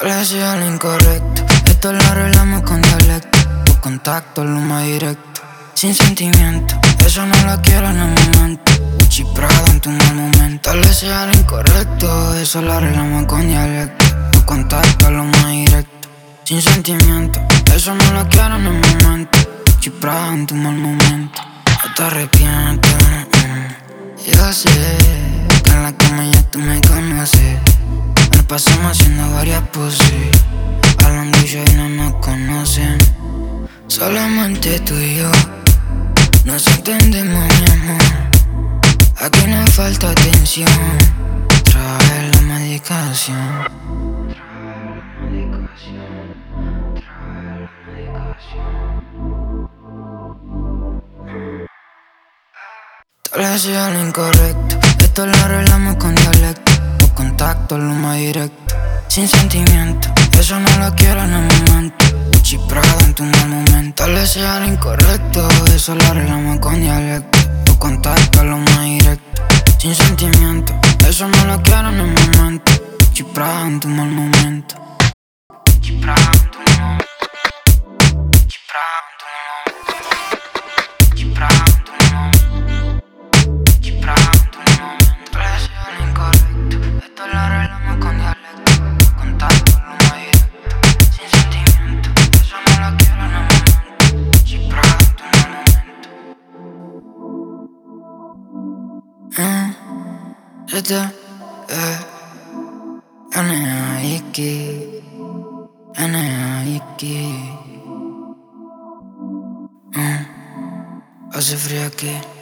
Le decía lo incorrecto. Esto lo arreglamos con dialecto. Tu contacto, lo más directo. Sin sentimiento, eso no lo quiero en el momento. Gucci Prada en tu mal momento. Le decía lo incorrecto. Eso lo arreglamos con dialecto. Tu contacto, lo más directo. Sin sentimiento, eso no lo quiero en el momento. Gucci Prada en tu mal momento. No te arrepientes. Yo sé que en la cama ya tú me conoces. Nos pasamos haciendo varias poses, hablando y no nos conocen. Solamente tú y yo nos entendemos, mi amor. Aquí nos falta atención. Trae la medicación. Te le decía lo incorrecto. Esto lo arreglamos con dialecto. Tu contacto, lo más directo. Sin sentimiento, eso no lo quiero en el momento. Gucci Prada en tu mal momento. Le decía lo incorrecto. Eso lo arreglamos con dialecto. Tu contacto, lo más directo. Sin sentimiento, eso no lo quiero en el momento. Gucci Prada en tu mal momento. Gucci Prada en tu mal momento. Gucci Prada en tu mal momento. Gucci Prada en tu mal momento. Gucci Prada en tu mal momento. Le decía lo incorrecto. Esto lo arreglamos con dialecto. Tu contacto, lo más directo. Sin sentimiento, eso no lo quiero en el momento. Gucci Prada en tu mal momento. N.A.I.K. N.A.I.K. Hace frío aquí.